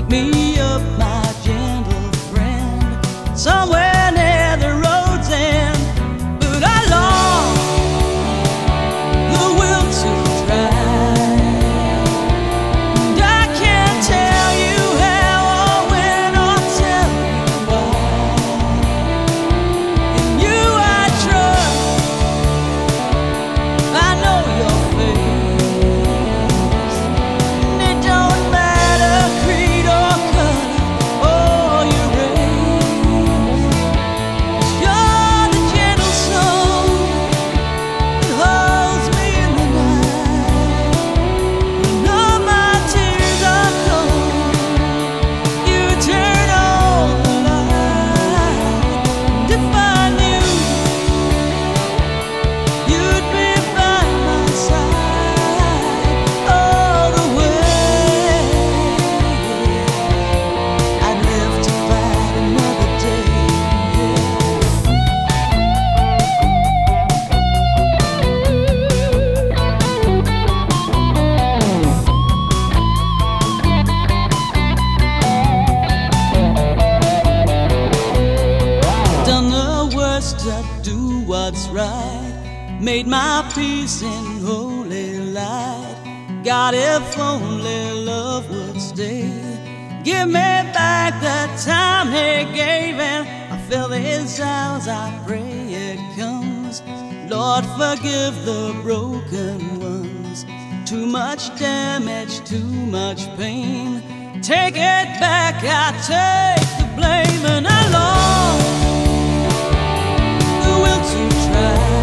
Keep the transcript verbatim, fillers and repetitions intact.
Pick me up, my gentle friend, somewhere near the road's end. But I long the will to try, and I can't tell you how or when or tell you why. In you I trust, I know your face, and it don't matter creed or color or your race. You're the gentle soul that holds me in the night. When all my tears are cold, you turn on the light. And if I knew you'd be by my side all the way, I'd live to fight another day. Done the worst to do what's right, made my peace in holy light. God, if only love would stay, give me back the time He gave, and I fill these hours, I pray it comes. Lord, forgive the broken ones. Too much damage, too much pain. Take it back, I take the blame, and I long the will to try.